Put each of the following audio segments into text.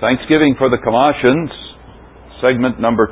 Thanksgiving for the Colossians, segment number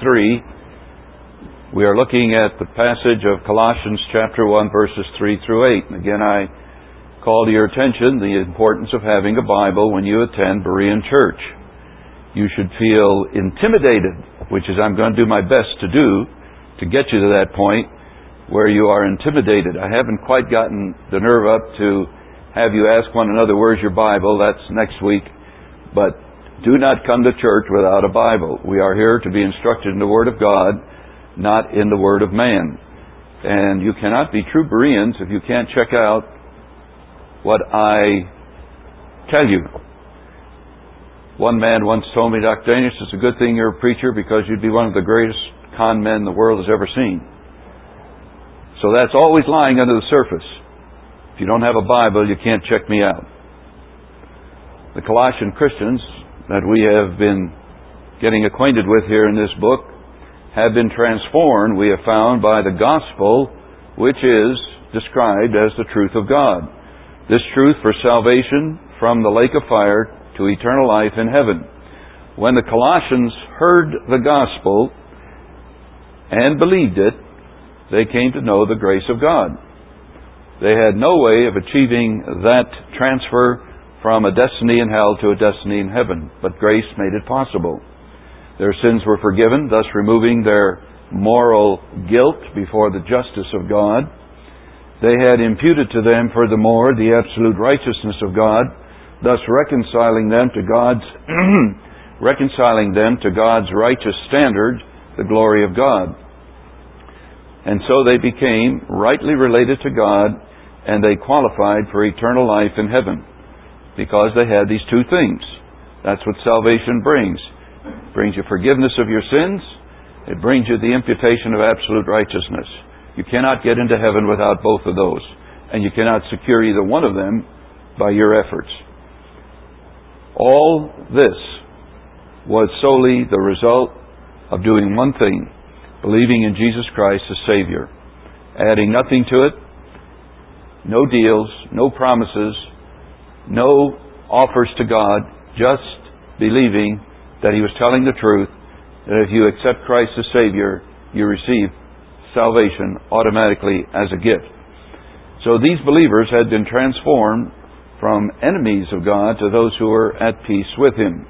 23. We are looking at the passage of Colossians chapter 1, verses 3 through 8. And again, I call to your attention the importance of having a Bible when you attend Berean Church. You should feel intimidated, which is I'm going to do my best to do, to get you to that point where you are intimidated. I haven't quite gotten the nerve up to have you ask one another, where's your Bible? That's next week. But do not come to church without a Bible. We are here to be instructed in the Word of God, not in the Word of man. And you cannot be true Bereans if you can't check out what I tell you. One man once told me, Dr. Daniels, it's a good thing you're a preacher because you'd be one of the greatest con men the world has ever seen. So that's always lying under the surface. If you don't have a Bible, you can't check me out. The Colossian Christians that we have been getting acquainted with here in this book have been transformed, we have found, by the gospel, which is described as the truth of God. This truth for salvation from the lake of fire to eternal life in heaven. When the Colossians heard the gospel and believed it, they came to know the grace of God. They had no way of achieving that transfer from a destiny in hell to a destiny in heaven, but grace made it possible. Their sins were forgiven, thus removing their moral guilt before the justice of God. They had imputed to them, furthermore, the absolute righteousness of God, thus reconciling them to God's righteous standard, the glory of God. And so they became rightly related to God, and they qualified for eternal life in heaven, because they had these two things. That's what salvation brings. It brings you forgiveness of your sins. It brings you the imputation of absolute righteousness. You cannot get into heaven without both of those, and you cannot secure either one of them by your efforts. All this was solely the result of doing one thing, believing in Jesus Christ as Savior, adding nothing to it, no deals, no promises, no offers to God, just believing that He was telling the truth, that if you accept Christ as Savior, you receive salvation automatically as a gift. So these believers had been transformed from enemies of God to those who were at peace with Him.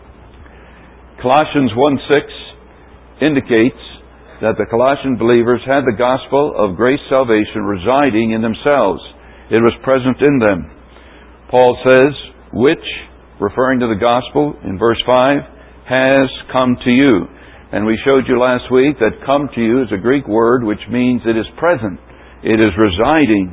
Colossians 1:6 indicates that the Colossian believers had the gospel of grace salvation residing in themselves. It was present in them. Paul says, which, referring to the gospel in verse 5, has come to you. And we showed you last week that come to you is a Greek word which means it is present. It is residing.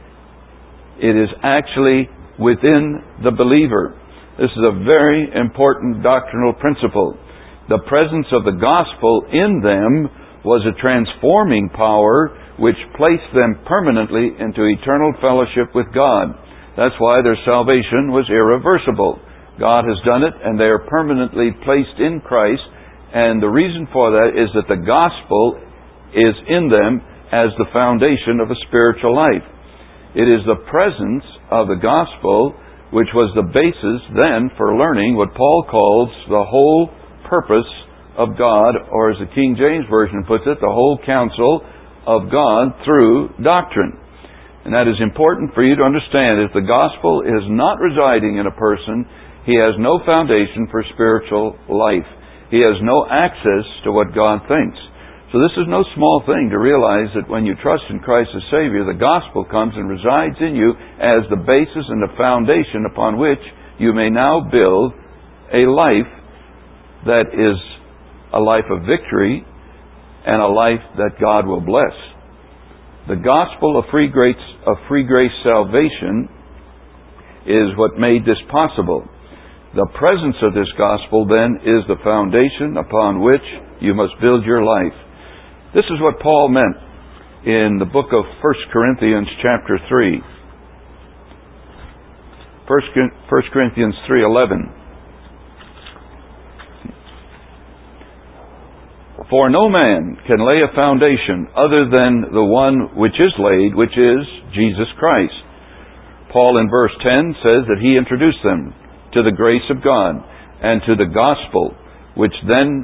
It is actually within the believer. This is a very important doctrinal principle. The presence of the gospel in them was a transforming power which placed them permanently into eternal fellowship with God. That's why their salvation was irreversible. God has done it, and they are permanently placed in Christ. And the reason for that is that the gospel is in them as the foundation of a spiritual life. It is the presence of the gospel which was the basis then for learning what Paul calls the whole purpose of God, or as the King James Version puts it, the whole counsel of God through doctrine. And that is important for you to understand. If the gospel is not residing in a person, he has no foundation for spiritual life. He has no access to what God thinks. So this is no small thing to realize that when you trust in Christ as Savior, the gospel comes and resides in you as the basis and the foundation upon which you may now build a life that is a life of victory and a life that God will bless. The gospel of free grace salvation is what made this possible. The presence of this gospel, then, is the foundation upon which you must build your life. This is what Paul meant in the book of 1 Corinthians chapter 3. 1 Corinthians 3:11. For no man can lay a foundation other than the one which is laid, which is Jesus Christ. Paul in verse 10 says that he introduced them to the grace of God. and to the gospel, which then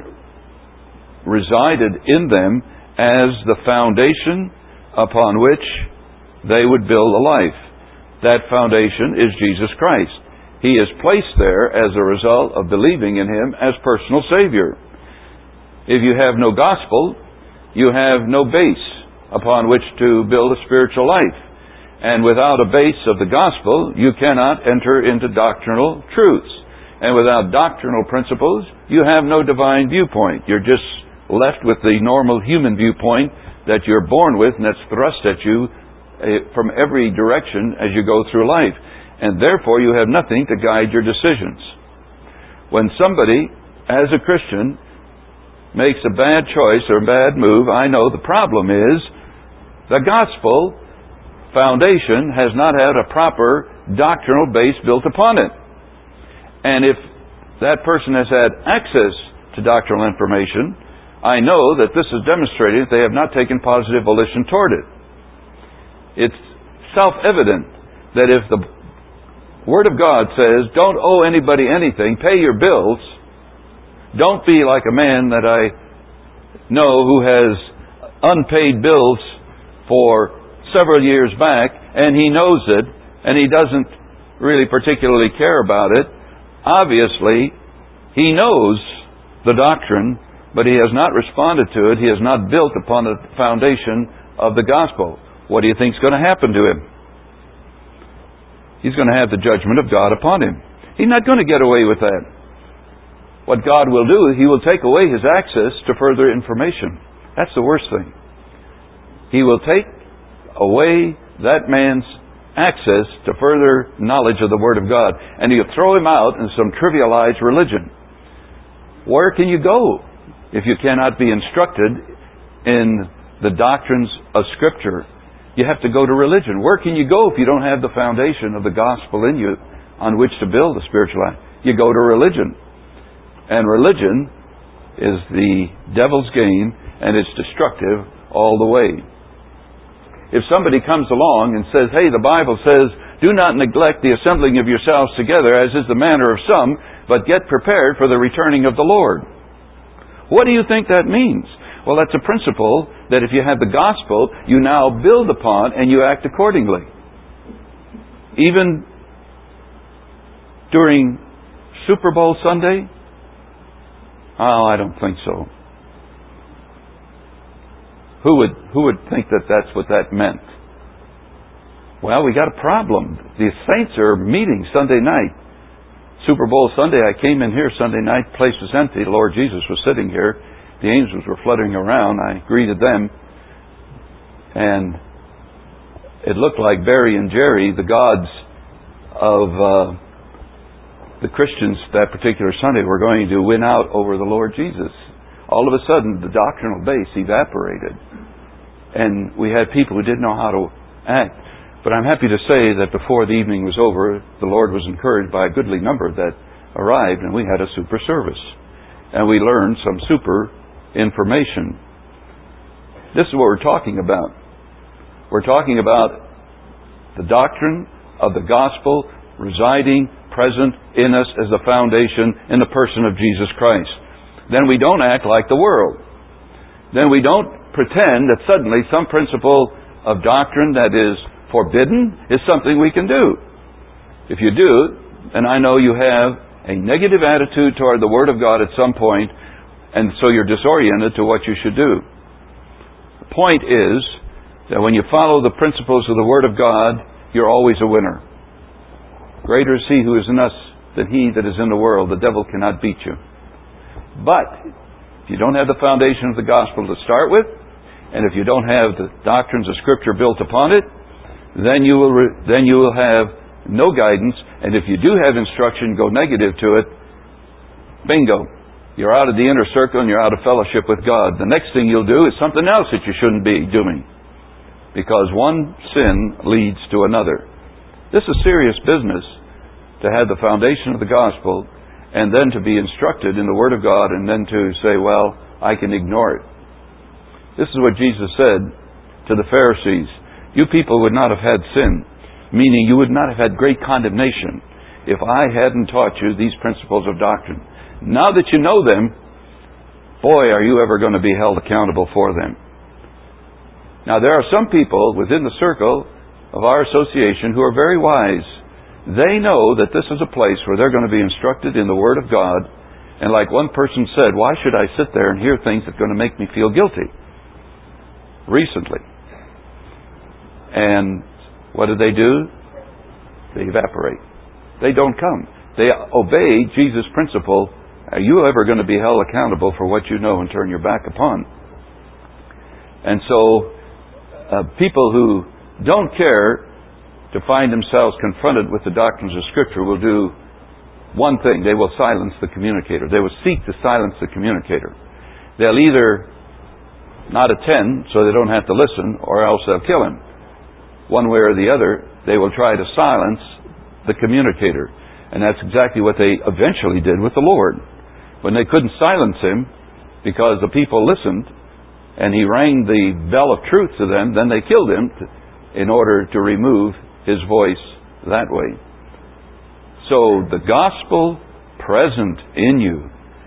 resided in them as the foundation upon which they would build a life. That foundation is Jesus Christ. He is placed there as a result of believing in Him as personal Savior. If you have no gospel, you have no base upon which to build a spiritual life. And without a base of the gospel, you cannot enter into doctrinal truths. And without doctrinal principles, you have no divine viewpoint. You're just left with the normal human viewpoint that you're born with and that's thrust at you from every direction as you go through life. And therefore, you have nothing to guide your decisions. When somebody, as a Christian, makes a bad choice or a bad move, I know the problem is the gospel foundation has not had a proper doctrinal base built upon it. And if that person has had access to doctrinal information, I know that this is demonstrating that they have not taken positive volition toward it. It's self-evident that if the Word of God says, don't owe anybody anything, pay your bills, don't be like a man that I know who has unpaid bills for several years back, and he knows it, and he doesn't really particularly care about it. Obviously, he knows the doctrine, but he has not responded to it. He has not built upon the foundation of the gospel. What do you think is going to happen to him? He's going to have the judgment of God upon him. He's not going to get away with that. What God will do, He will take away his access to further information. That's the worst thing. He will take away that man's access to further knowledge of the Word of God, and He'll throw him out in some trivialized religion. Where can you go if you cannot be instructed in the doctrines of Scripture? You have to go to religion. Where can you go if you don't have the foundation of the gospel in you on which to build a spiritual life? You go to religion. And religion is the devil's game, and it's destructive all the way. If somebody comes along and says, hey, the Bible says, do not neglect the assembling of yourselves together, as is the manner of some, but get prepared for the returning of the Lord. What do you think that means? Well, that's a principle that if you have the gospel, you now build upon and you act accordingly. Even during Super Bowl Sunday? Oh, I don't think so. Who would think that that's what that meant? Well, we got a problem. The saints are meeting Sunday night. Super Bowl Sunday, I came in here Sunday night, place was empty. The Lord Jesus was sitting here. The angels were fluttering around. I greeted them. And it looked like Barry and Jerry, the gods of the Christians that particular Sunday, were going to win out over the Lord Jesus. All of a sudden, the doctrinal base evaporated. And we had people who didn't know how to act. But I'm happy to say that before the evening was over, the Lord was encouraged by a goodly number that arrived, and we had a super service. And we learned some super information. This is what we're talking about. We're talking about the doctrine of the gospel residing present in us as the foundation in the person of Jesus Christ. Then we don't act like the world. Then we don't pretend that suddenly some principle of doctrine that is forbidden is something we can do. If you do, then I know you have a negative attitude toward the Word of God at some point, and so you're disoriented to what you should do. The point is that when you follow the principles of the Word of God, you're always a winner. Greater is He who is in us than he that is in the world. The devil cannot beat you. But if you don't have the foundation of the gospel to start with, and if you don't have the doctrines of Scripture built upon it, then you will have no guidance. And if you do have instruction, go negative to it, bingo. You're out of the inner circle and you're out of fellowship with God. The next thing you'll do is something else that you shouldn't be doing, because one sin leads to another. This is serious business, to have the foundation of the gospel and then to be instructed in the Word of God and then to say, well, I can ignore it. This is what Jesus said to the Pharisees. You people would not have had sin, meaning you would not have had great condemnation. if I hadn't taught you these principles of doctrine. Now that you know them, boy, are you ever going to be held accountable for them. Now, there are some people within the circle of our association who are very wise. They know that this is a place where they're going to be instructed in the Word of God. And like one person said, why should I sit there and hear things that are going to make me feel guilty? Recently. And what do? They evaporate. They don't come. They obey Jesus' principle. Are you ever going to be held accountable for what you know and turn your back upon? And so, people who don't care to find themselves confronted with the doctrines of Scripture will do one thing. They will silence the communicator. They will seek to silence the communicator. They'll either not attend so they don't have to listen, or else they'll kill him. One way or the other, they will try to silence the communicator. And that's exactly what they eventually did with the Lord. When they couldn't silence him because the people listened, and he rang the bell of truth to them, then they killed him in order to remove his voice that way. So the gospel present in you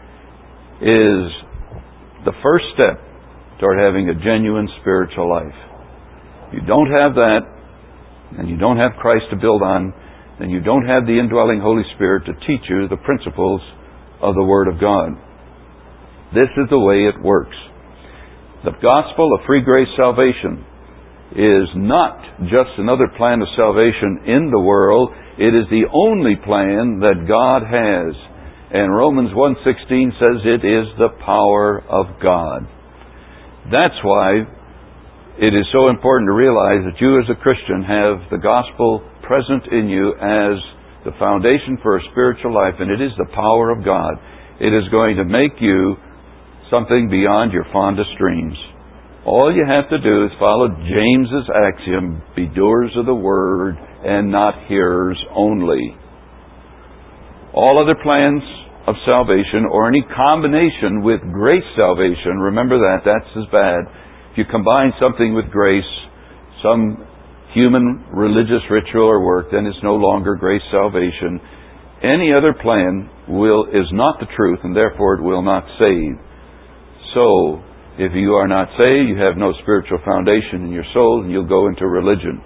is the first step toward having a genuine spiritual life. If you don't have that, and you don't have Christ to build on, then you don't have the indwelling Holy Spirit to teach you the principles of the Word of God. This is the way it works. The gospel of free grace salvation is not just another plan of salvation in the world. It is the only plan that God has. And Romans 1:16 says it is the power of God. That's why it is so important to realize that you as a Christian have the gospel present in you as the foundation for a spiritual life, and it is the power of God. It is going to make you something beyond your fondest dreams. All you have to do is follow James's axiom, be doers of the word and not hearers only. All other plans of salvation, or any combination with grace salvation, remember that's as bad. If you combine something with grace, some human religious ritual or work, then it's no longer grace salvation. Any other plan is not the truth, and therefore it will not save. So, if you are not saved, you have no spiritual foundation in your soul, and you'll go into religion.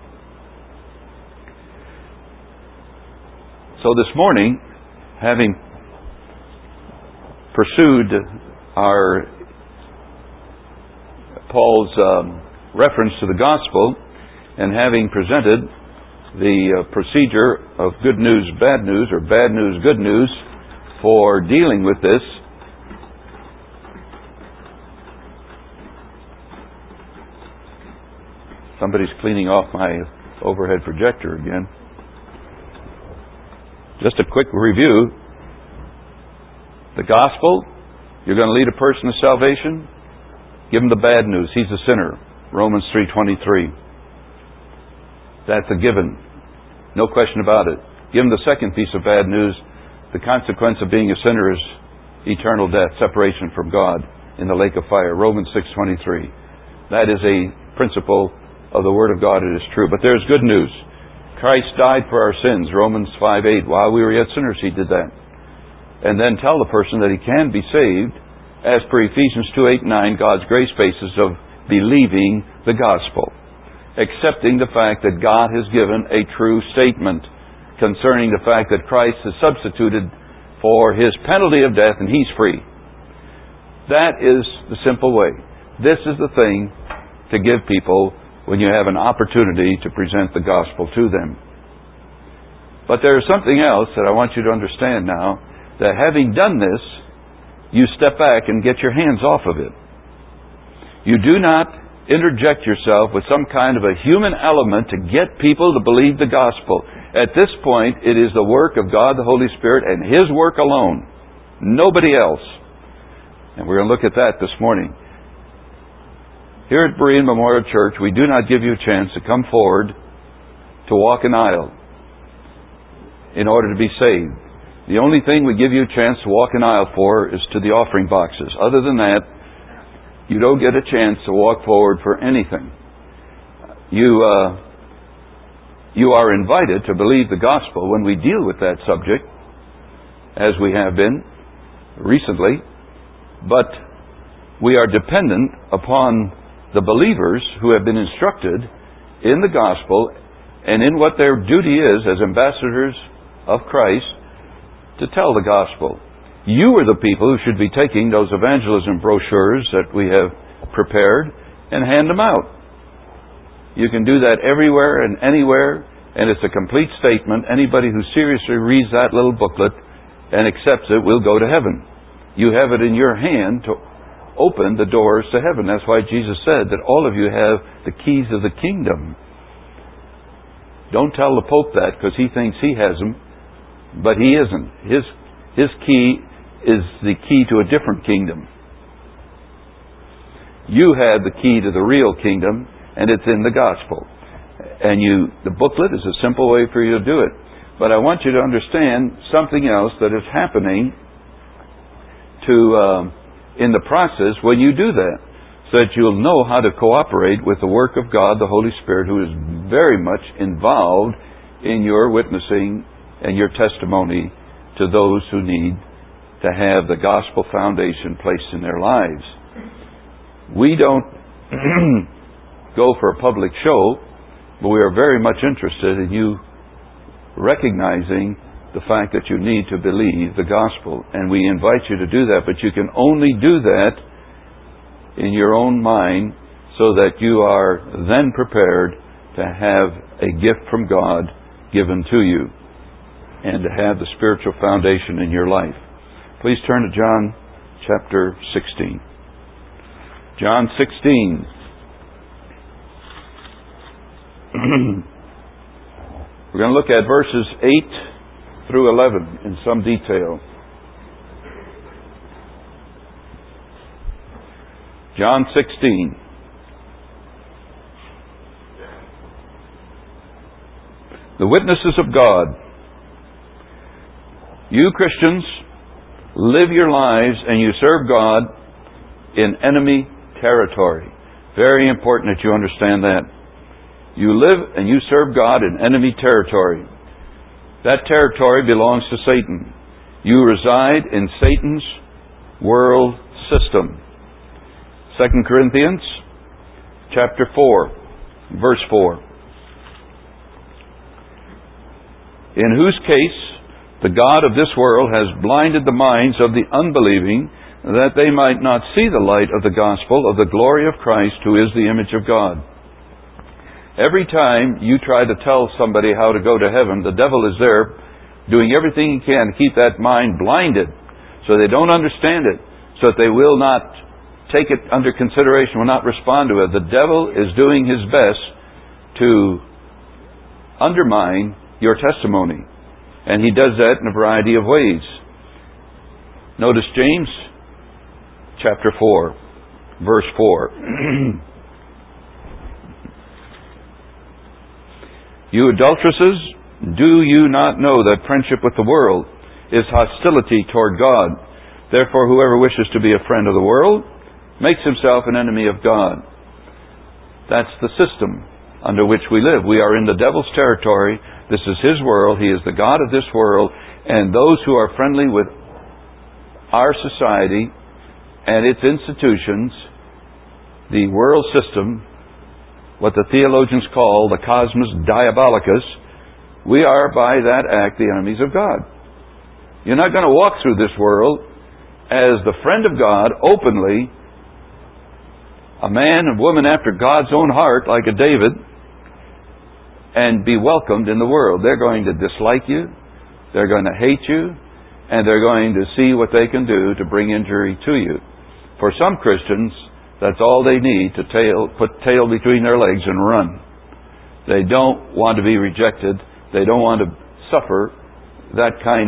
So this morning, having pursued Paul's reference to the gospel, and having presented the procedure of good news, bad news, or bad news, good news, for dealing with this, somebody's cleaning off my overhead projector again. Just a quick review. The gospel, you're going to lead a person to salvation, give him the bad news. He's a sinner. Romans 3:23. That's a given. No question about it. Give him the second piece of bad news. The consequence of being a sinner is eternal death, separation from God in the lake of fire. Romans 6:23. That is a principle of the Word of God. It is true. But there's good news. Christ died for our sins. Romans 5:8. While we were yet sinners, He did that. And then tell the person that he can be saved, as per Ephesians 2:8-9, God's grace basis of believing the gospel. Accepting the fact that God has given a true statement concerning the fact that Christ has substituted for His penalty of death and He's free. That is the simple way. This is the thing to give people when you have an opportunity to present the gospel to them. But there is something else that I want you to understand now, that having done this, you step back and get your hands off of it. You do not interject yourself with some kind of a human element to get people to believe the gospel. At this point, it is the work of God the Holy Spirit and His work alone. Nobody else. And we're going to look at that this morning. Here at Berean Memorial Church, we do not give you a chance to come forward to walk an aisle in order to be saved. The only thing we give you a chance to walk an aisle for is to the offering boxes. Other than that, you don't get a chance to walk forward for anything. You You are invited to believe the gospel when we deal with that subject, as we have been recently, but we are dependent upon the believers who have been instructed in the gospel and in what their duty is as ambassadors of Christ to tell the gospel. You are the people who should be taking those evangelism brochures that we have prepared and hand them out. You can do that everywhere and anywhere, and it's a complete statement. Anybody who seriously reads that little booklet and accepts it will go to heaven. You have it in your hand to open the doors to heaven. That's why Jesus said that all of you have the keys of the kingdom. Don't tell the Pope that, because he thinks he has them, but he isn't. His key is the key to a different kingdom. You have the key to the real kingdom, and it's in the gospel. And the booklet is a simple way for you to do it. But I want you to understand something else that is happening in the process when you do that, so that you'll know how to cooperate with the work of God, the Holy Spirit, who is very much involved in your witnessing and your testimony to those who need to have the gospel foundation placed in their lives. We don't go for a public show, but we are very much interested in you recognizing the fact that you need to believe the gospel. And we invite you to do that, but you can only do that in your own mind so that you are then prepared to have a gift from God given to you and to have the spiritual foundation in your life. Please turn to John chapter 16. John 16. We're going to look at verses 8 through 11 in some detail. John 16. The witnesses of God. You Christians live your lives and you serve God in enemy territory. Very important that you understand that. You live and you serve God in enemy territory. That territory belongs to Satan. You reside in Satan's world system. 2 Corinthians chapter 4, verse 4. In whose case the God of this world has blinded the minds of the unbelieving, that they might not see the light of the gospel of the glory of Christ, who is the image of God. Every time you try to tell somebody how to go to heaven, the devil is there doing everything he can to keep that mind blinded so they don't understand it, so that they will not take it under consideration, will not respond to it. The devil is doing his best to undermine your testimony, and he does that in a variety of ways. Notice James chapter 4, verse 4. You adulteresses, do you not know that friendship with the world is hostility toward God? Therefore, whoever wishes to be a friend of the world makes himself an enemy of God. That's the system under which we live. We are in the devil's territory. This is his world. He is the God of this world. And those who are friendly with our society and its institutions, the world system, what the theologians call the cosmos diabolicus, we are by that act the enemies of God. You're not going to walk through this world as the friend of God openly, a man and woman after God's own heart like a David, and be welcomed in the world. They're going to dislike you, they're going to hate you, and they're going to see what they can do to bring injury to you. For some Christians, that's all they need to put tail between their legs and run. They don't want to be rejected. They don't want to suffer that kind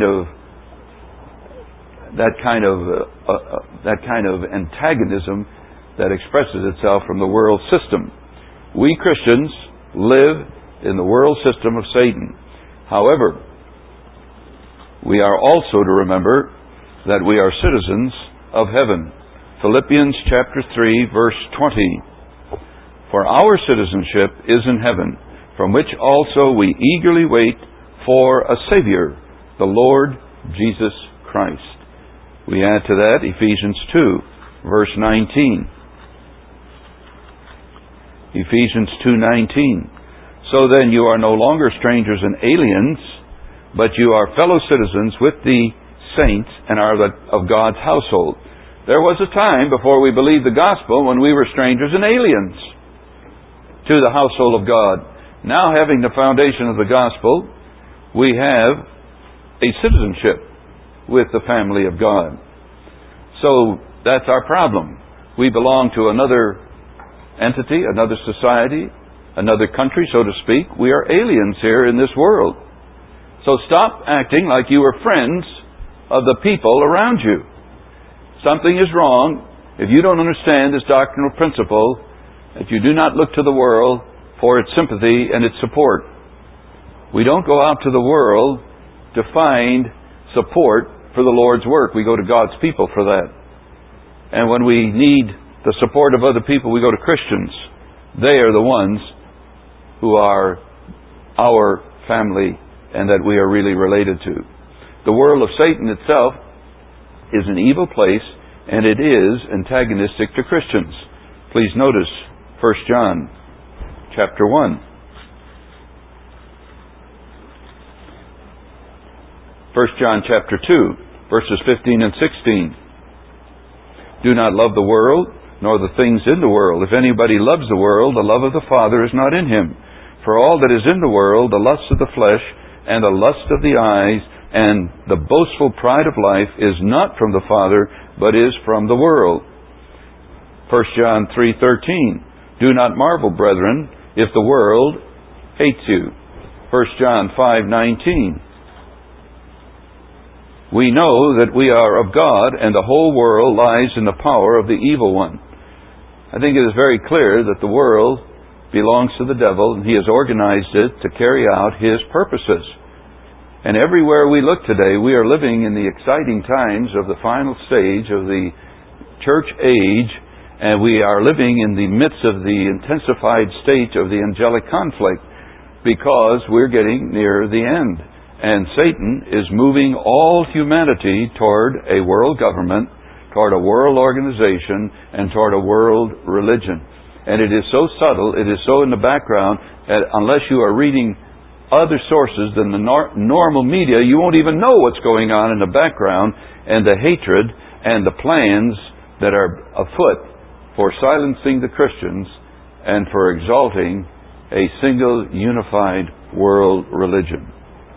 of antagonism that expresses itself from the world system. We Christians live in the world system of Satan. However, we are also to remember that we are citizens of heaven. Philippians chapter 3, verse 20. For our citizenship is in heaven, from which also we eagerly wait for a Savior, the Lord Jesus Christ. We add to that Ephesians 2, verse 19. Ephesians 2:19. So then you are no longer strangers and aliens, but you are fellow citizens with the saints and are of God's household. There was a time before we believed the gospel when we were strangers and aliens to the household of God. Now, having the foundation of the gospel, we have a citizenship with the family of God. So that's our problem. We belong to another entity, another society, another country, so to speak. We are aliens here in this world. So stop acting like you were friends of the people around you. Something is wrong if you don't understand this doctrinal principle, that you do not look to the world for its sympathy and its support. We don't go out to the world to find support for the Lord's work. We go to God's people for that. And when we need the support of other people, we go to Christians. They are the ones who are our family and that we are really related to. The world of Satan itself is an evil place, and it is antagonistic to Christians. Please notice 1 John chapter 1. 1 John chapter 2, verses 15 and 16. Do not love the world, nor the things in the world. If anybody loves the world, the love of the Father is not in him. For all that is in the world, the lust of the flesh, and the lust of the eyes, and the boastful pride of life, is not from the Father, but is from the world. 1 John 3:13. Do not marvel, brethren, if the world hates you. 1 John 5:19. We know that we are of God, and the whole world lies in the power of the evil one. I think it is very clear that the world belongs to the devil, and he has organized it to carry out his purposes. And everywhere we look today, we are living in the exciting times of the final stage of the church age, and we are living in the midst of the intensified state of the angelic conflict, because we're getting near the end. And Satan is moving all humanity toward a world government, toward a world organization, and toward a world religion. And it is so subtle, it is so in the background, that unless you are reading other sources than the normal media, you won't even know what's going on in the background, and the hatred and the plans that are afoot for silencing the Christians and for exalting a single unified world religion.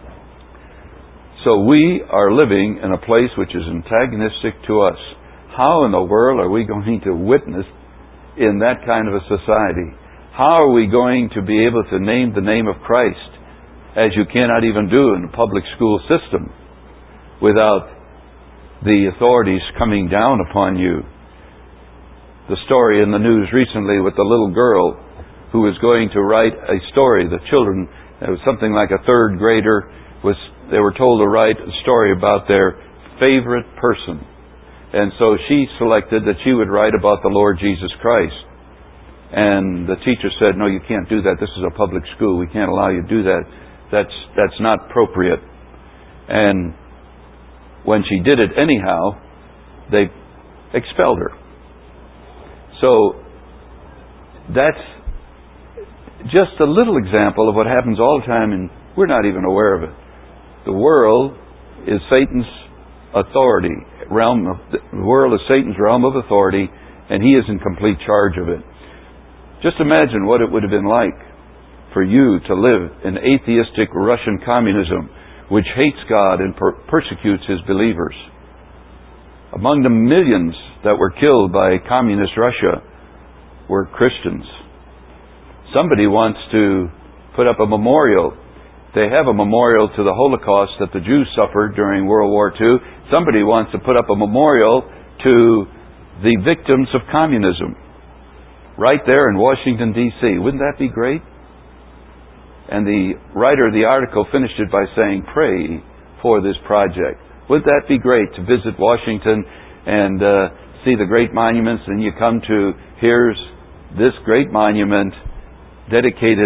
So we are living in a place which is antagonistic to us. How in the world are we going to witness in that kind of a society? How are we going to be able to name the name of Christ, as you cannot even do in a public school system, without the authorities coming down upon you? The story in the news recently with the little girl who was going to write a story. The children, it was something like a third grader, they were told to write a story about their favorite person. And so she selected that she would write about the Lord Jesus Christ. And the teacher said, no, you can't do that. This is a public school. We can't allow you to do that. That's not appropriate. And when she did it anyhow, they expelled her. So that's just a little example of what happens all the time, and we're not even aware of it. The world is Satan's authority realm. The world is Satan's realm of authority, and he is in complete charge of it. Just imagine what it would have been like for you to live in atheistic Russian communism, which hates God and persecutes his believers. Among the millions that were killed by communist Russia were Christians. Somebody wants to put up a memorial. They have a memorial to the Holocaust that the Jews suffered during World War II. Somebody wants to put up a memorial to the victims of communism right there in Washington, D.C. Wouldn't that be great? And the writer of the article finished it by saying, pray for this project. Wouldn't that be great to visit Washington and see the great monuments, and you come to, here's this great monument dedicated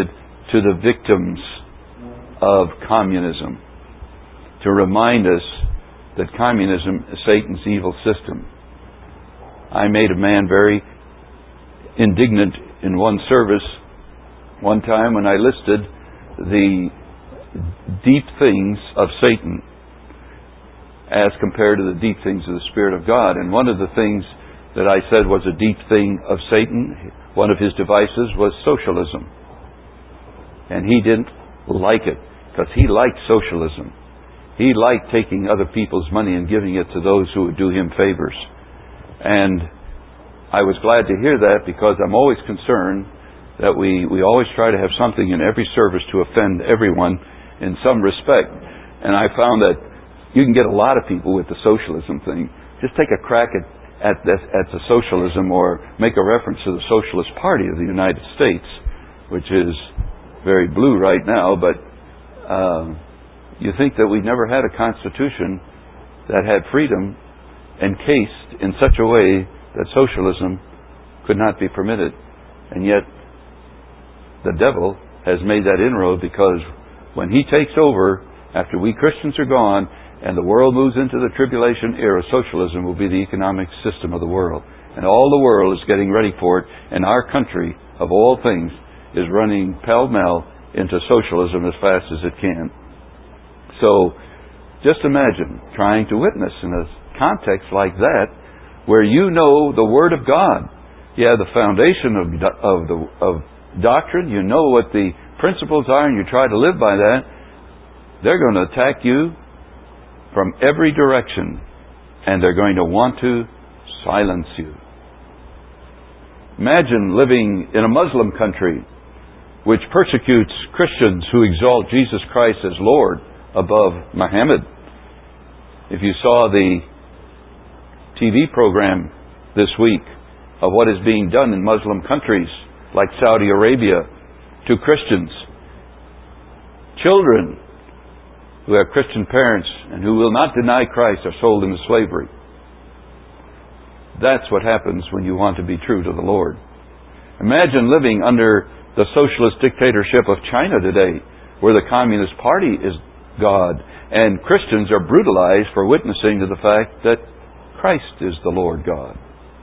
to the victims of communism, to remind us that communism is Satan's evil system. I made a man very indignant in one service one time when I listed the deep things of Satan as compared to the deep things of the Spirit of God. And one of the things that I said was a deep thing of Satan, one of his devices, was socialism. And he didn't like it, because he liked socialism. He liked taking other people's money and giving it to those who would do him favors. And I was glad to hear that, because I'm always concerned that we always try to have something in every service to offend everyone in some respect. And I found that you can get a lot of people with the socialism thing. Just take a crack at the socialism, or make a reference to the Socialist Party of the United States, which is very blue right now, but you think that we never had a constitution that had freedom encased in such a way that socialism could not be permitted. And yet the devil has made that inroad, because when he takes over, after we Christians are gone and the world moves into the tribulation era, socialism will be the economic system of the world. And all the world is getting ready for it, and our country, of all things, is running pell-mell into socialism as fast as it can. So, just imagine trying to witness in a context like that, where you know the Word of God. You have the foundation of doctrine, you know what the principles are, and you try to live by that. They're going to attack you from every direction, and they're going to want to silence you. Imagine living in a Muslim country which persecutes Christians who exalt Jesus Christ as Lord above Muhammad. If you saw the TV program this week of what is being done in Muslim countries like Saudi Arabia to Christians, children who have Christian parents and who will not deny Christ are sold into slavery. That's what happens when you want to be true to the Lord. Imagine living under the socialist dictatorship of China today, where the Communist Party is God, and Christians are brutalized for witnessing to the fact that Christ is the Lord God.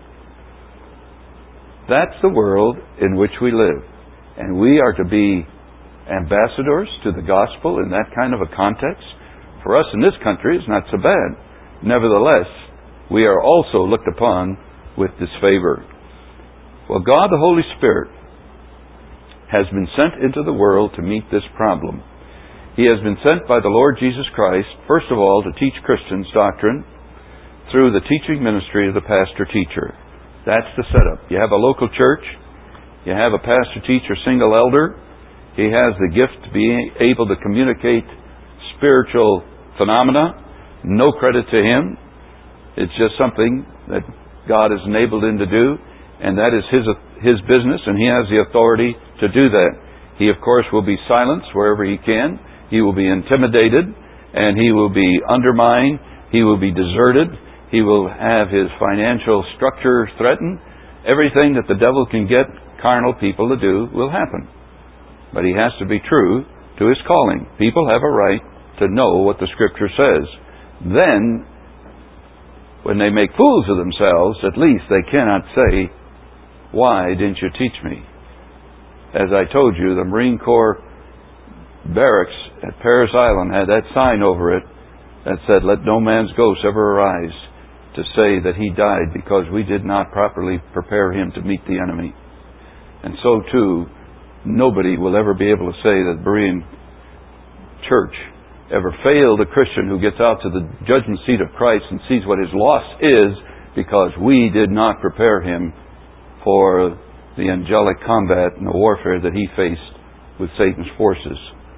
That's the world in which we live. And we are to be ambassadors to the gospel in that kind of a context. For us in this country, it's not so bad. Nevertheless, we are also looked upon with disfavor. Well, God the Holy Spirit has been sent into the world to meet this problem. He has been sent by the Lord Jesus Christ, first of all, to teach Christians doctrine through the teaching ministry of the pastor-teacher. That's the setup. You have a local church. You have a pastor-teacher, single elder. He has the gift to be able to communicate spiritual phenomena. No credit to him. It's just something that God has enabled him to do, and that is his business, and he has the authority to do that. He, of course, will be silenced wherever he can. He will be intimidated, and he will be undermined. He will be deserted. He will have his financial structure threatened. Everything that the devil can get carnal people to do will happen. But he has to be true to his calling. People have a right to know what the Scripture says. Then, when they make fools of themselves, at least they cannot say, "Why didn't you teach me?" As I told you, the Marine Corps barracks at Parris Island had that sign over it that said, "Let no man's ghost ever arise to say that he died because we did not properly prepare him to meet the enemy." And so too, nobody will ever be able to say that the Berean church ever failed a Christian who gets out to the judgment seat of Christ and sees what his loss is because we did not prepare him for the angelic combat and the warfare that he faced with Satan's forces.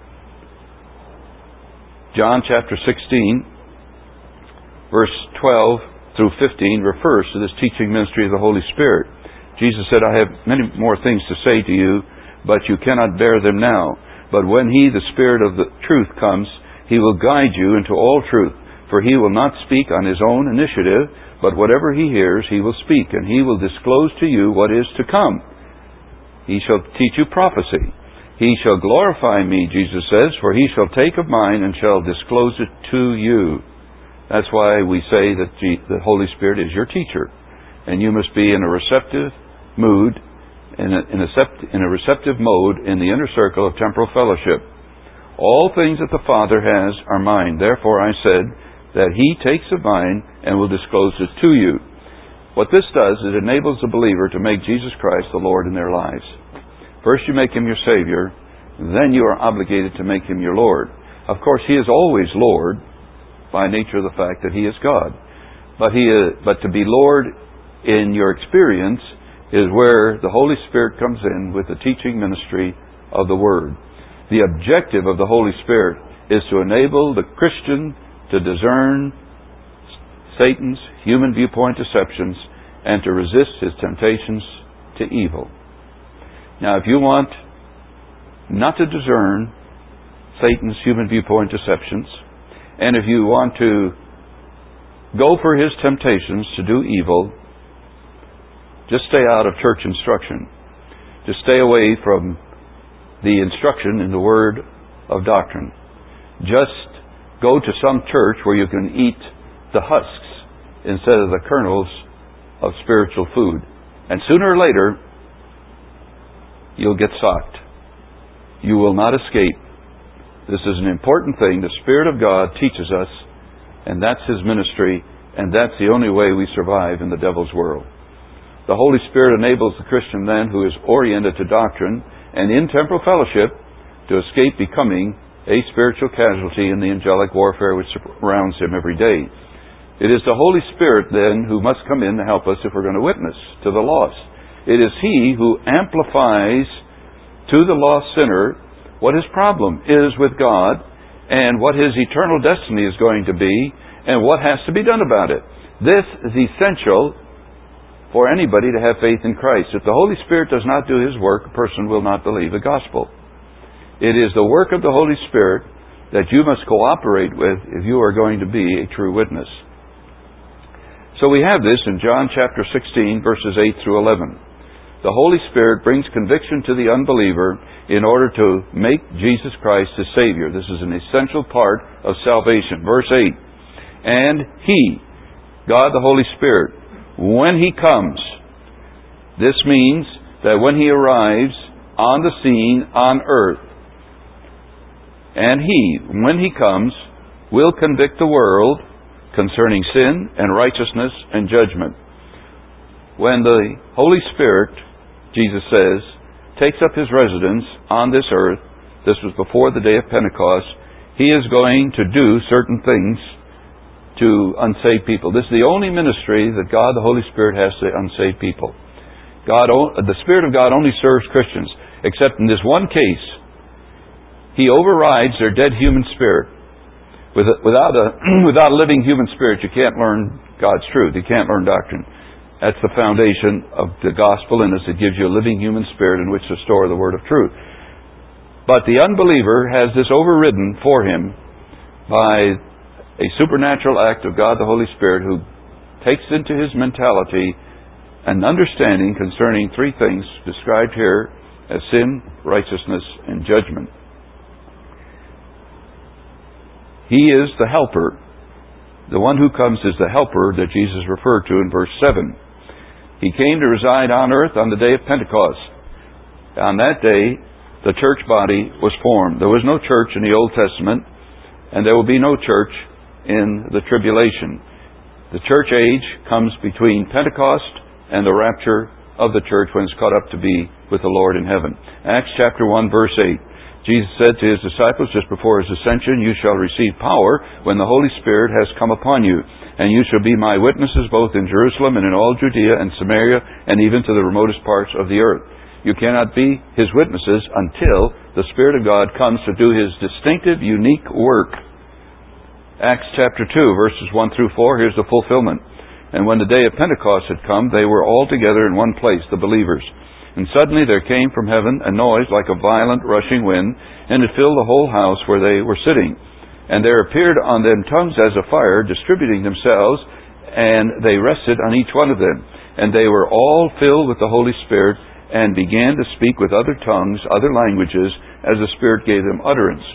John chapter 16, verse 12 through 15 refers to this teaching ministry of the Holy Spirit. Jesus said, "I have many more things to say to you, but you cannot bear them now. But when He, the Spirit of the truth, comes, He will guide you into all truth. For He will not speak on His own initiative, but whatever He hears, He will speak, and He will disclose to you what is to come. He shall teach you prophecy. He shall glorify me, Jesus says, for he shall take of mine and shall disclose it to you. That's why we say that the Holy Spirit is your teacher. And you must be in a receptive mood, in a receptive mode in the inner circle of temporal fellowship. All things that the Father has are mine. Therefore I said that he takes of mine and will disclose it to you. What this does is it enables the believer to make Jesus Christ the Lord in their lives. First you make him your Savior, then you are obligated to make him your Lord. Of course, he is always Lord by nature of the fact that he is God. But to be Lord in your experience is where the Holy Spirit comes in with the teaching ministry of the Word. The objective of the Holy Spirit is to enable the Christian to discern Satan's human viewpoint deceptions and to resist his temptations to evil. Now, if you want not to discern Satan's human viewpoint deceptions, and if you want to go for his temptations to do evil, just stay out of church instruction. Just stay away from the instruction in the Word of doctrine. Just go to some church where you can eat the husks instead of the kernels of spiritual food. And sooner or later, you'll get socked. You will not escape. This is an important thing. The Spirit of God teaches us, and that's His ministry, and that's the only way we survive in the devil's world. The Holy Spirit enables the Christian then who is oriented to doctrine and in temporal fellowship to escape becoming a spiritual casualty in the angelic warfare which surrounds him every day. It is the Holy Spirit then who must come in to help us if we're going to witness to the lost. It is He who amplifies to the lost sinner what his problem is with God and what his eternal destiny is going to be and what has to be done about it. This is essential for anybody to have faith in Christ. If the Holy Spirit does not do His work, a person will not believe the gospel. It is the work of the Holy Spirit that you must cooperate with if you are going to be a true witness. So we have this in John chapter 16, verses 8 through 11. The Holy Spirit brings conviction to the unbeliever in order to make Jesus Christ His Savior. This is an essential part of salvation. Verse 8, and He, God the Holy Spirit, when He comes, this means that when He arrives on the scene on earth, and He, when He comes, will convict the world concerning sin and righteousness and judgment. When the Holy Spirit, Jesus says, takes up His residence on this earth, this was before the day of Pentecost, He is going to do certain things to unsaved people. This is the only ministry that God, the Holy Spirit, has to unsaved people. The Spirit of God only serves Christians, except in this one case. He overrides their dead human spirit. Without a living human spirit, you can't learn God's truth. You can't learn doctrine. That's the foundation of the gospel, and it gives you a living human spirit in which to store the word of truth. But the unbeliever has this overridden for him by a supernatural act of God the Holy Spirit, who takes into his mentality an understanding concerning three things described here as sin, righteousness, and judgment. He is the helper. The one who comes is the helper that Jesus referred to in verse 7. He came to reside on earth on the day of Pentecost. On that day, the church body was formed. There was no church in the Old Testament, and there will be no church in the tribulation. The church age comes between Pentecost and the rapture of the church when it's caught up to be with the Lord in heaven. Acts chapter 1, verse 8. Jesus said to His disciples just before His ascension, you shall receive power when the Holy Spirit has come upon you, and you shall be my witnesses both in Jerusalem and in all Judea and Samaria and even to the remotest parts of the earth. You cannot be His witnesses until the Spirit of God comes to do His distinctive, unique work. Acts chapter 2, verses 1 through 4, here's the fulfillment. And when the day of Pentecost had come, they were all together in one place, the believers. And suddenly there came from heaven a noise like a violent rushing wind, and it filled the whole house where they were sitting. And there appeared on them tongues as of fire, distributing themselves, and they rested on each one of them. And they were all filled with the Holy Spirit, and began to speak with other tongues, other languages, as the Spirit gave them utterance.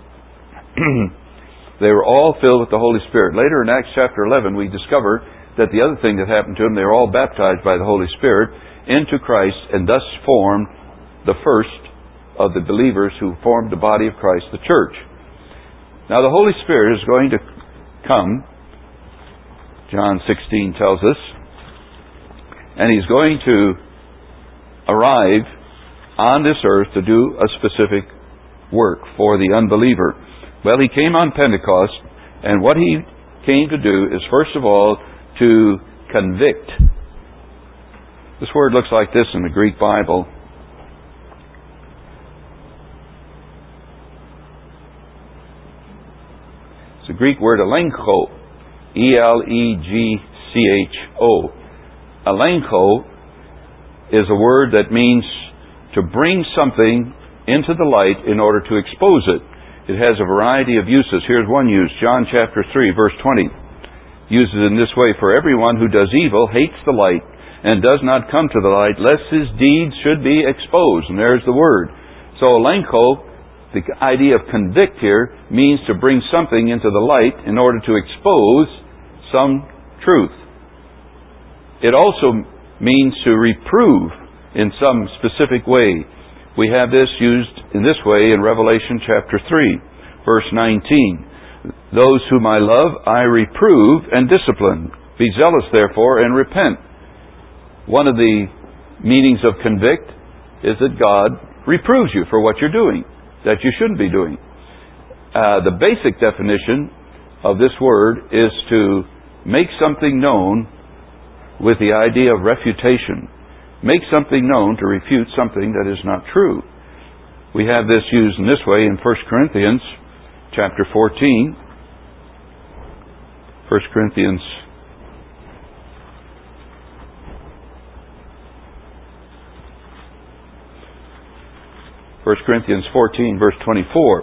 They were all filled with the Holy Spirit. Later in Acts chapter 11, we discover that the other thing that happened to them, they were all baptized by the Holy Spirit into Christ, and thus formed the first of the believers who formed the body of Christ, the church. Now the Holy Spirit is going to come, John 16 tells us, and He's going to arrive on this earth to do a specific work for the unbeliever. Well, He came on Pentecost, and what He came to do is, first of all, to convict. This word looks like this in the Greek Bible. It's the Greek word elencho, E-L-E-G-C-H-O. Elencho is a word that means to bring something into the light in order to expose it. It has a variety of uses. Here's one use. John chapter 3, verse 20. Uses it in this way: "For everyone who does evil hates the light, and does not come to the light, lest his deeds should be exposed." And there's the word. So elencho, the idea of convict here, means to bring something into the light in order to expose some truth. It also means to reprove in some specific way. We have this used in this way in Revelation chapter 3, verse 19. "Those whom I love, I reprove and discipline. Be zealous, therefore, and repent." One of the meanings of convict is that God reproves you for what you're doing, that you shouldn't be doing. The basic definition of this word is to make something known with the idea of refutation. Make something known to refute something that is not true. We have this used in this way in 1 Corinthians chapter 14. 1 Corinthians Corinthians 14, verse 24.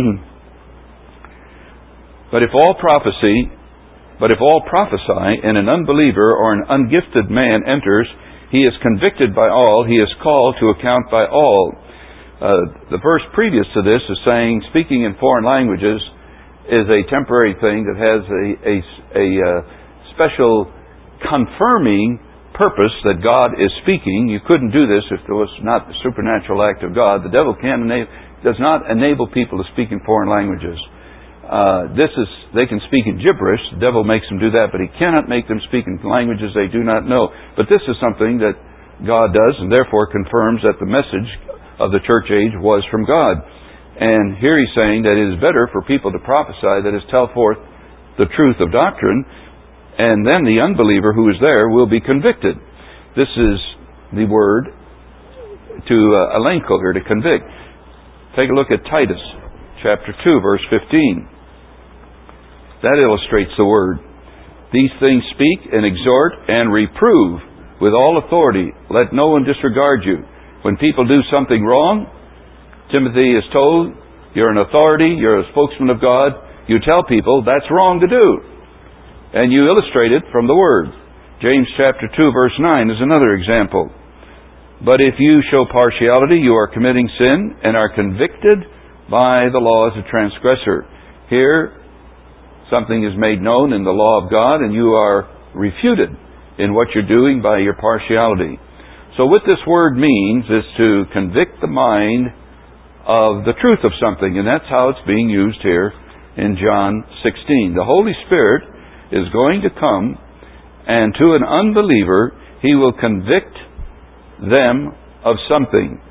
But if all prophesy, and an unbeliever or an ungifted man enters, he is convicted by all, he is called to account by all. The verse previous to this is saying speaking in foreign languages is a temporary thing that has a special confirming purpose that God is speaking. You couldn't do this if there was not the supernatural act of God. The devil does not enable people to speak in foreign languages. They can speak in gibberish. The devil makes them do that, but he cannot make them speak in languages they do not know. But this is something that God does, and therefore confirms that the message of the church age was from God. And here he's saying that it is better for people to prophesy, that is, tell forth the truth of doctrine, and then the unbeliever who is there will be convicted. This is the word to elencho here, to convict. Take a look at Titus chapter 2, verse 15. That illustrates the word. "These things speak and exhort and reprove with all authority. Let no one disregard you." When people do something wrong, Timothy is told, you're an authority, you're a spokesman of God, you tell people that's wrong to do. And you illustrate it from the Word. James chapter 2, verse 9 is another example. "But if you show partiality, you are committing sin and are convicted by the law as a transgressor." Here, something is made known in the law of God, and you are refuted in what you're doing by your partiality. So what this word means is to convict the mind of the truth of something, and that's how it's being used here in John 16. The Holy Spirit is going to come, and to an unbeliever, He will convict them of something.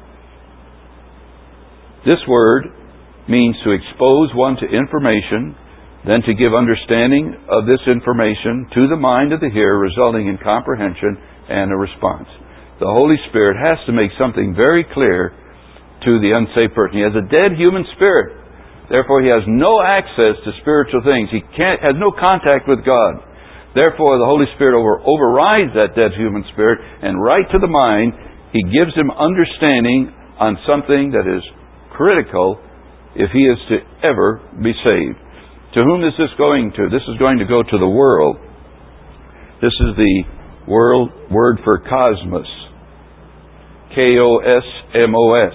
This word means to expose one to information, then to give understanding of this information to the mind of the hearer, resulting in comprehension and a response. The Holy Spirit has to make something very clear to the unsaved person. He has a dead human spirit. Therefore, he has no access to spiritual things. He has no contact with God. Therefore, the Holy Spirit overrides that dead human spirit, and right to the mind, He gives him understanding on something that is critical if he is to ever be saved. To whom is this going to? This is going to go to the world. This is the word for cosmos. K-O-S-M-O-S.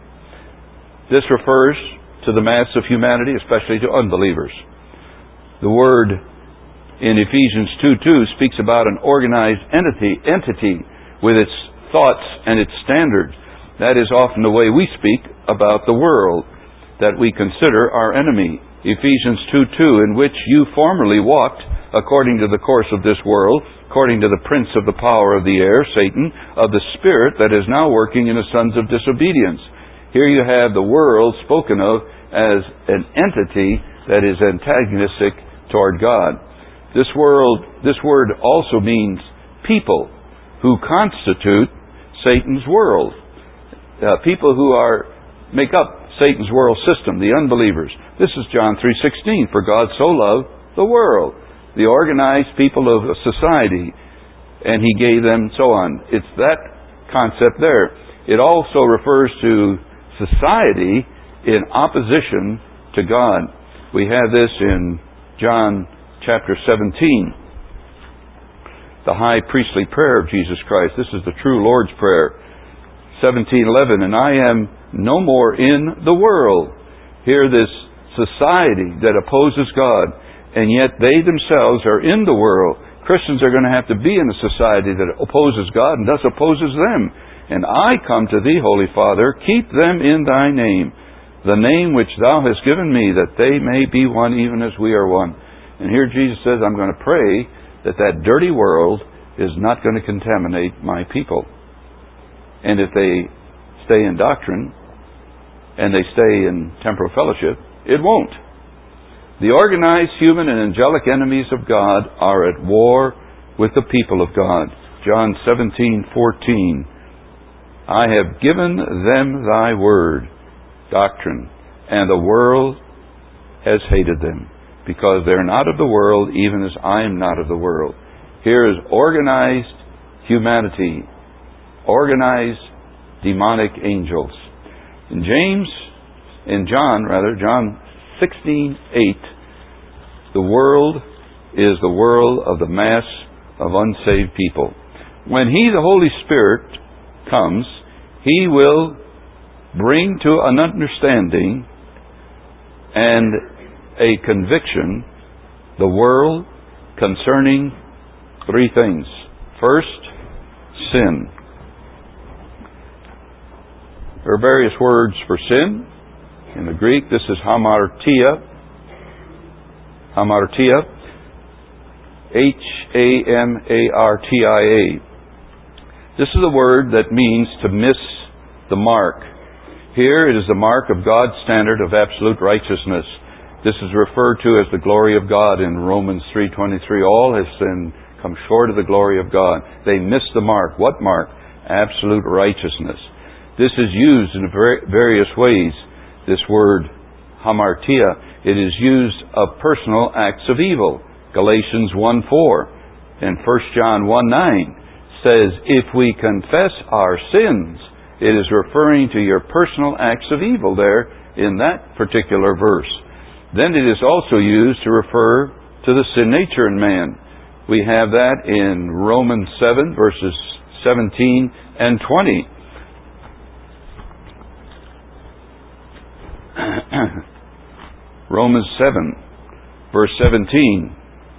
This refers to the mass of humanity, especially to unbelievers. The word in Ephesians 2:2 speaks about an organized entity with its thoughts and its standards. That is often the way we speak about the world that we consider our enemy. Ephesians 2:2, in which you formerly walked according to the course of this world, according to the prince of the power of the air, Satan, of the spirit that is now working in the sons of disobedience. Here you have the world spoken of as an entity that is antagonistic toward God. This word also means people who constitute Satan's world. People who make up Satan's world system, the unbelievers. This is John 3:16. For God so loved the world, the organized people of a society, and He gave them so on. It's that concept there. It also refers to society in opposition to God. We have this in John chapter 17. The high priestly prayer of Jesus Christ. This is the true Lord's Prayer. 17:11, and I am no more in the world. Here this society that opposes God, and yet they themselves are in the world. Christians are going to have to be in a society that opposes God and thus opposes them. And I come to Thee, Holy Father, keep them in Thy name, the name which Thou hast given me, that they may be one even as we are one. And here Jesus says, I'm going to pray that that dirty world is not going to contaminate my people. And if they stay in doctrine, and they stay in temporal fellowship, it won't. The organized human and angelic enemies of God are at war with the people of God. John 17:14. I have given them Thy word, doctrine, and the world has hated them, because they're not of the world, even as I am not of the world. Here is organized humanity, organized demonic angels. In John 16:8, the world is the world of the mass of unsaved people. When He, the Holy Spirit, comes, He will bring to an understanding and a conviction the world concerning three things. First, sin. There are various words for sin. In the Greek, this is hamartia. Hamartia. Hamartia. This is a word that means to miss the mark. Here it is the mark of God's standard of absolute righteousness. This is referred to as the glory of God in Romans 3:23. All have sinned, come short of the glory of God. They miss the mark. What mark? Absolute righteousness. This is used in various ways. This word, hamartia, it is used of personal acts of evil. Galatians 1:4 and 1 John 1:9 says, if we confess our sins, it is referring to your personal acts of evil there in that particular verse. Then it is also used to refer to the sin nature in man. We have that in Romans 7 verses 17 and 20. Romans 7 verse 17.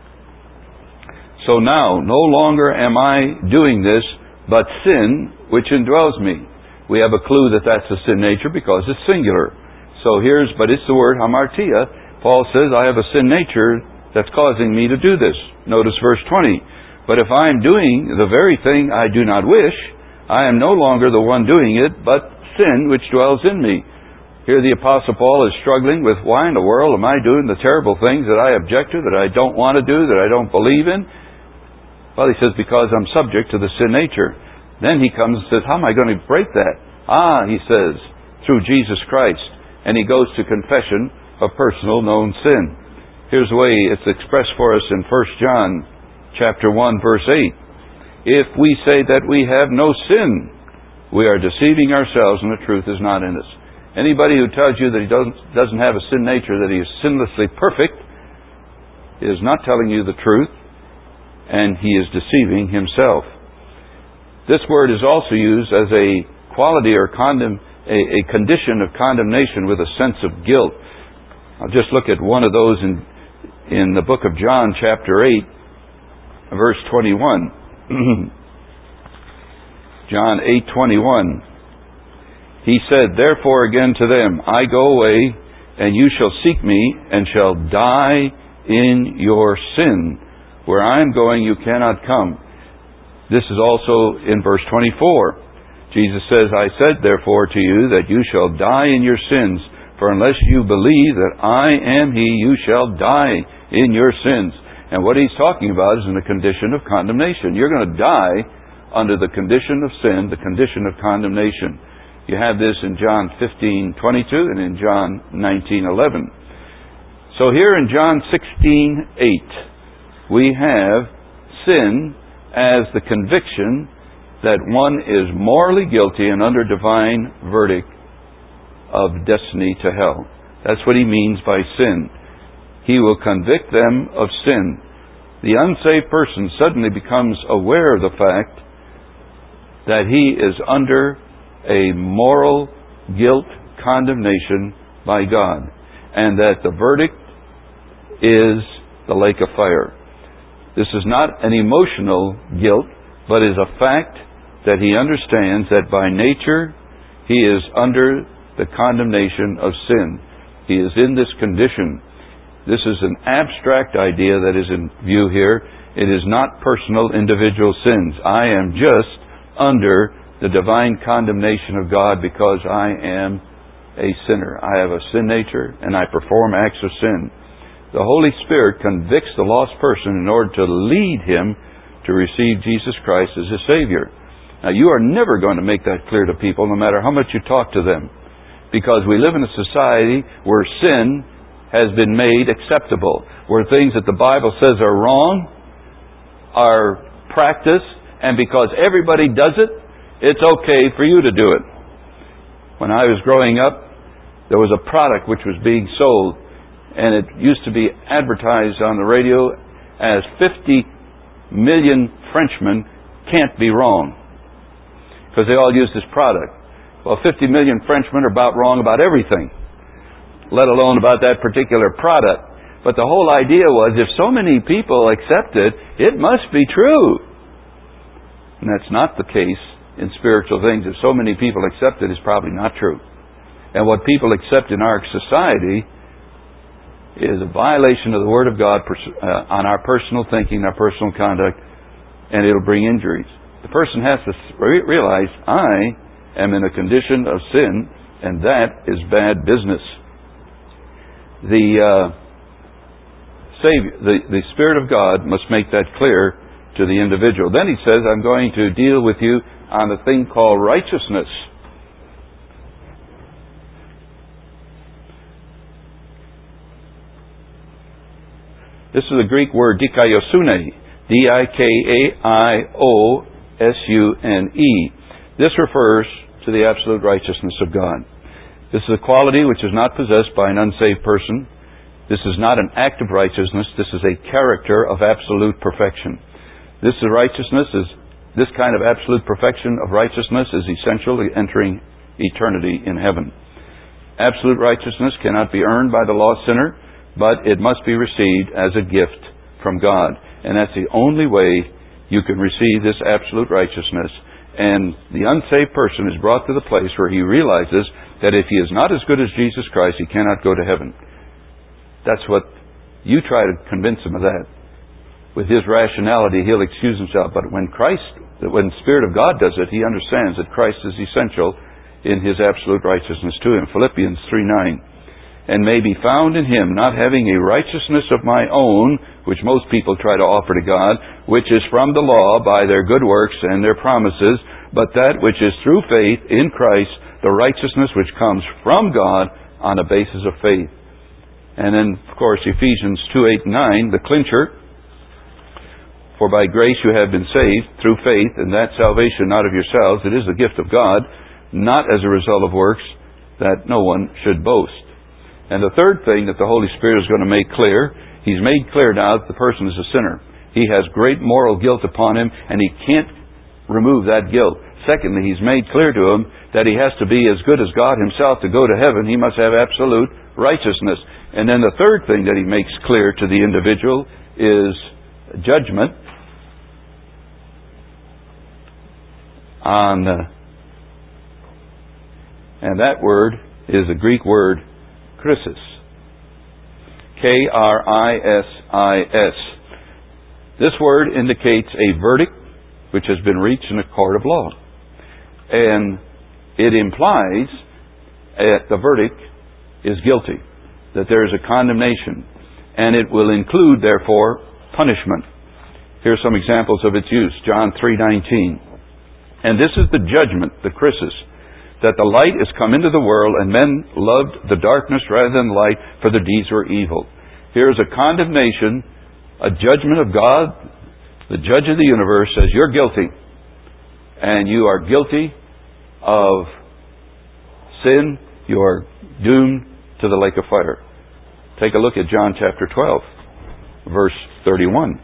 So now, no longer am I doing this, but sin which indwells me. We have a clue that that's the sin nature because it's singular. So but it's the word hamartia. Paul says, I have a sin nature that's causing me to do this. Notice verse 20. But if I am doing the very thing I do not wish, I am no longer the one doing it, but sin which dwells in me. Here the Apostle Paul is struggling with, why in the world am I doing the terrible things that I object to, that I don't want to do, that I don't believe in? Well, he says, because I'm subject to the sin nature. Then he comes and says, how am I going to break that? He says, through Jesus Christ. And he goes to confession of personal known sin. Here's the way it's expressed for us in 1 John chapter 1, verse 8. If we say that we have no sin, we are deceiving ourselves and the truth is not in us. Anybody who tells you that he doesn't have a sin nature, that he is sinlessly perfect, is not telling you the truth, and he is deceiving himself. This word is also used as a quality or a condition of condemnation with a sense of guilt. I'll just look at one of those in the book of John, chapter 8, verse 21. John 8:21. He said, "Therefore again to them, I go away, and you shall seek me, and shall die in your sin. Where I am going, you cannot come." This is also in verse 24. Jesus says, "I said therefore to you that you shall die in your sins, for unless you believe that I am He, you shall die in your sins." And what He's talking about is in a condition of condemnation. You're going to die under the condition of sin, the condition of condemnation. You have this in John 15:22 and in John 19:11. So here in John 16:8, we have sin as the conviction that one is morally guilty and under divine verdict of destiny to hell. That's what he means by sin. He will convict them of sin. The unsaved person suddenly becomes aware of the fact that he is under a moral guilt condemnation by God, and that the verdict is the lake of fire. This is not an emotional guilt, but is a fact that he understands that by nature he is under the condemnation of sin. He is in this condition. This is an abstract idea that is in view here. It is not personal, individual sins. I am just under the divine condemnation of God because I am a sinner. I have a sin nature and I perform acts of sin. The Holy Spirit convicts the lost person in order to lead him to receive Jesus Christ as his Savior. Now, you are never going to make that clear to people, no matter how much you talk to them, because we live in a society where sin has been made acceptable, where things that the Bible says are wrong are practiced, and because everybody does it, it's okay for you to do it. When I was growing up, there was a product which was being sold, and it used to be advertised on the radio as 50 million Frenchmen can't be wrong, because they all use this product. Well, 50 million Frenchmen are about wrong about everything, let alone about that particular product. But the whole idea was, if so many people accept it, it must be true. And that's not the case in spiritual things. If so many people accept it, it's probably not true. And what people accept in our society is a violation of the Word of God on our personal thinking, our personal conduct, and it'll bring injuries. The person has to realize, I am in a condition of sin, and that is bad business. The Spirit of God must make that clear to the individual. Then he says, I'm going to deal with you on a thing called righteousness. This is the Greek word dikaiosune, D-I-K-A-I-O-S-U-N-E. This refers to the absolute righteousness of God. This is a quality which is not possessed by an unsaved person. This is not an act of righteousness. This is a character of absolute perfection. This kind of absolute perfection of righteousness is essential to entering eternity in heaven. Absolute righteousness cannot be earned by the lost sinner, but it must be received as a gift from God. And that's the only way you can receive this absolute righteousness. And the unsaved person is brought to the place where he realizes that if he is not as good as Jesus Christ, he cannot go to heaven. That's what you try to convince him of that. With his rationality, he'll excuse himself. But when the Spirit of God does it, he understands that Christ is essential in his absolute righteousness to him. Philippians 3:9. And may be found in him, not having a righteousness of my own, which most people try to offer to God, which is from the law by their good works and their promises, but that which is through faith in Christ, the righteousness which comes from God on a basis of faith. And then, of course, Ephesians 2:8-9, the clincher, for by grace you have been saved through faith, and that salvation not of yourselves, it is the gift of God, not as a result of works, that no one should boast. And the third thing that the Holy Spirit is going to make clear, He's made clear now that the person is a sinner. He has great moral guilt upon him, and he can't remove that guilt. Secondly, He's made clear to him that he has to be as good as God Himself to go to heaven. He must have absolute righteousness. And then the third thing that He makes clear to the individual is judgment on, and that word is a Greek word, krisis. K-R-I-S-I-S. This word indicates a verdict which has been reached in a court of law. And it implies that the verdict is guilty, that there is a condemnation, and it will include, therefore, punishment. Here are some examples of its use. John 3:19. And this is the judgment, the krisis, that the light is come into the world, and men loved the darkness rather than the light, for their deeds were evil. Here is a condemnation, a judgment of God. The judge of the universe says, you're guilty. And you are guilty of sin. You are doomed to the lake of fire. Take a look at John chapter 12, verse 31.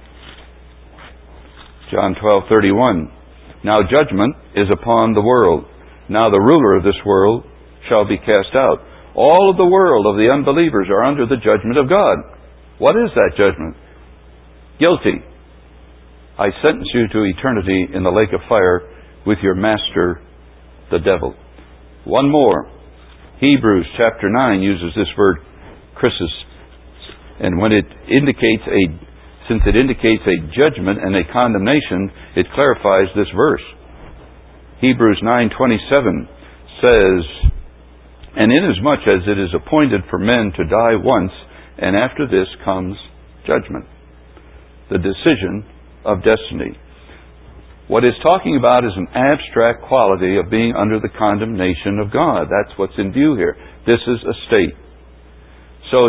John 12:31. Now judgment is upon the world. Now the ruler of this world shall be cast out. All of the world of the unbelievers are under the judgment of God. What is that judgment? Guilty. I sentence you to eternity in the lake of fire with your master, the devil. One more. Hebrews chapter 9 uses this word, krisis. And when it indicates since it indicates a judgment and a condemnation, it clarifies this verse. Hebrews 9:27 says, and inasmuch as it is appointed for men to die once, and after this comes judgment, the decision of destiny. What it's talking about is an abstract quality of being under the condemnation of God. That's what's in view here. This is a state. So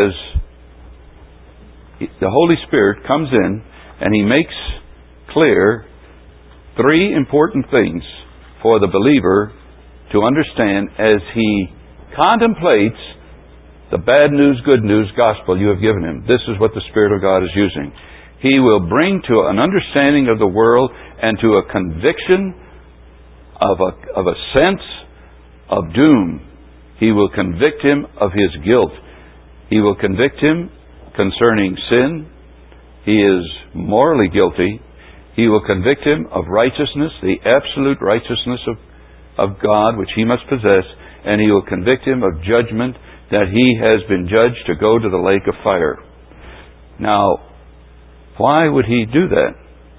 the Holy Spirit comes in and He makes clear three important things for the believer to understand as he contemplates the bad news, good news gospel you have given him. This is what the Spirit of God is using. He will bring to an understanding of the world and to a conviction of a sense of doom. He will convict him of his guilt. He will convict him concerning sin. He is morally guilty. He will convict him of righteousness, the absolute righteousness of God, which he must possess, and he will convict him of judgment, that he has been judged to go to the lake of fire. Now, why would he do that?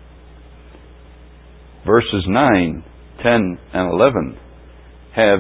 Verses 9, 10, and 11 have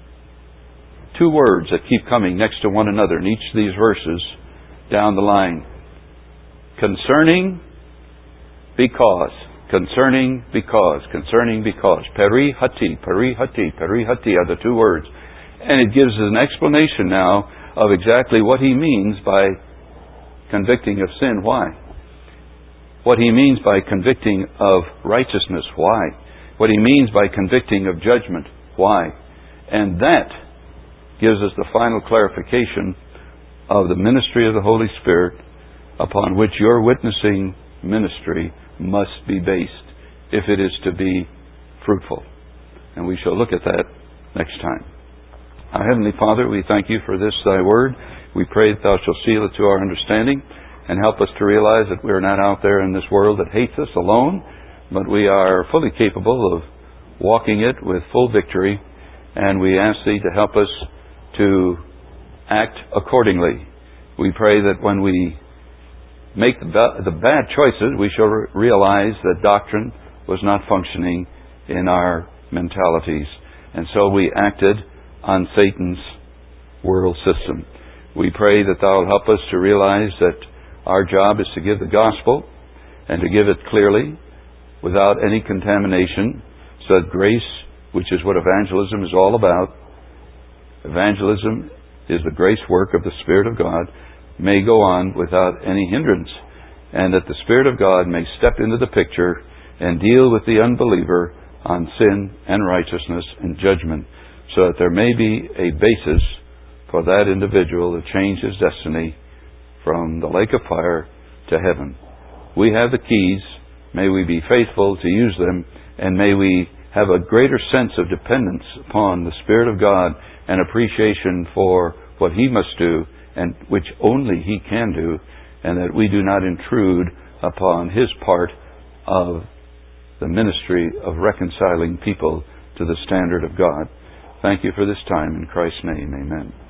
two words that keep coming next to one another in each of these verses down the line. Concerning because. Concerning because. Concerning because. Peri hati, peri hati, peri hati are the two words. And it gives an explanation now of exactly what he means by convicting of sin. Why? What he means by convicting of righteousness. Why? What he means by convicting of judgment. Why? And that gives us the final clarification of the ministry of the Holy Spirit upon which your witnessing ministry must be based if it is to be fruitful. And we shall look at that next time. Our Heavenly Father, we thank You for this Thy Word. We pray that Thou shalt seal it to our understanding and help us to realize that we are not out there in this world that hates us alone, but we are fully capable of walking it with full victory, and we ask Thee to help us to act accordingly. We pray that when we make the bad choices, we shall realize that doctrine was not functioning in our mentalities, and so we acted on Satan's world system. We pray that Thou will help us to realize that our job is to give the gospel and to give it clearly without any contamination, so that grace, which is what evangelism is all about, evangelism is the grace work of the Spirit of God, may go on without any hindrance, and that the Spirit of God may step into the picture and deal with the unbeliever on sin and righteousness and judgment, so that there may be a basis for that individual to change his destiny from the lake of fire to heaven. We have the keys. May we be faithful to use them, and may we have a greater sense of dependence upon the Spirit of God and appreciation for what He must do, and which only He can do, and that we do not intrude upon His part of the ministry of reconciling people to the standard of God. Thank you for this time. In Christ's name, amen.